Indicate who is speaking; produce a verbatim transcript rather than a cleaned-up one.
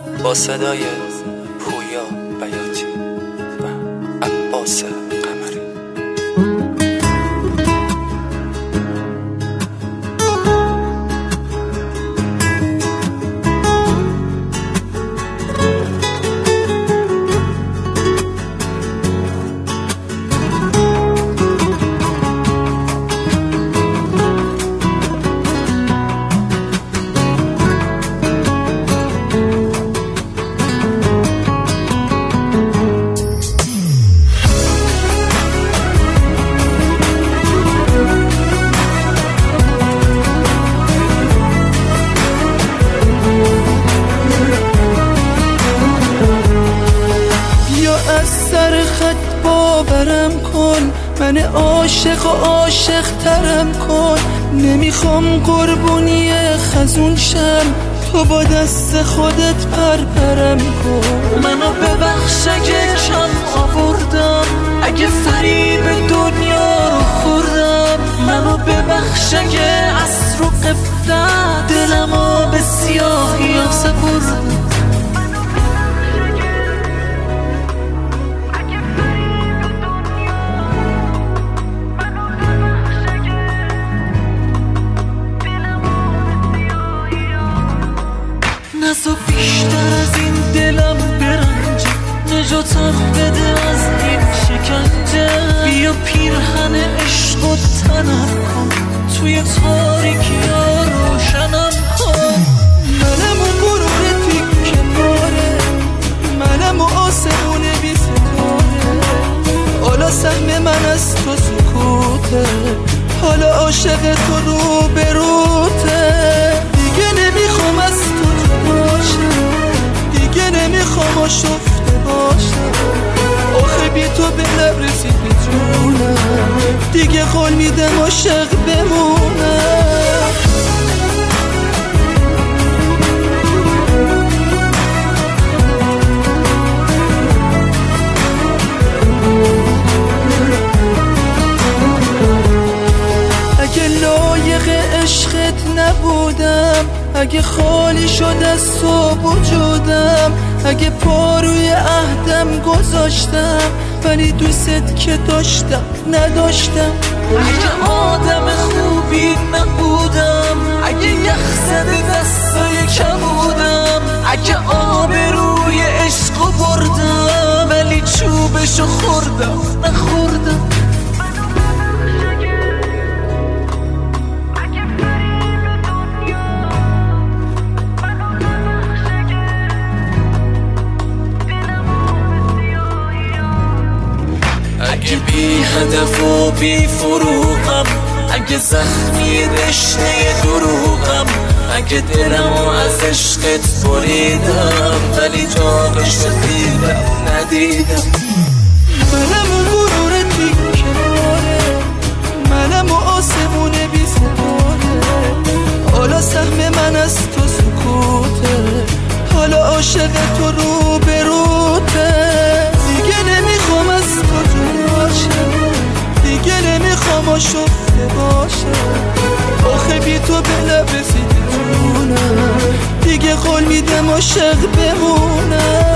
Speaker 1: با صدای پویا بیاتی و عباس قمری.
Speaker 2: باورم کن، من عاشق و عاشق ترم کن. نمیخوام قربونی خزون شم، تو با دست خودت پرپرم کن.
Speaker 3: منو ببخش اگه کم آوردم، اگه فریب دنیا رو خوردم. منو ببخش اگه از رو قفلت دلمو به سیاهی ها سپردم. نزا بیشتر از این دلم برنجه، نجاتم بده از این شکنجه. بیا پیرهن عشق و تنم کن، توی تاریکی ها روشنم کن.
Speaker 2: منم و غرور تیکه پاره، منم و آسمون بی ستاره. حالا سهم من از تو سکوته، حالا عاشق تو رو بروته. دیگه نمیخوام از تو دیگه نمیخوام آشفته باشم. آخه بی تو به لب رسید میتونم، دیگه قول میدم عاشق بمونم. اگه لایق عشقت نبودم، اگه خالی شد از تو وجودم، اگه پا روی عهدم گذاشتم ولی دوست که داشتم نداشتم.
Speaker 3: اگه آدم خوبی نبودم، اگه یخ زده دستای کم بودم، اگه آبروی عشقو بردم ولی چوبشو خوردم نخوردم. اگه بی هدف و بی فروغم، اگه زخمی رشته دروغم، اگه دلمو از عشقت بریدم ولی جاقش دیدم ندیدم.
Speaker 2: منم و غرور تیکه پاره، منم و آسمون بی ستاره. حالا سهم من از تو سکوته، حالا عاشق تو رو بروته. دیگه نمیخوام از تو جداشم، دیگه نمیخوام آشفته باشم. آخه بی تو به لب رسید جونم، دیگه قول میدم عاشق بمونم.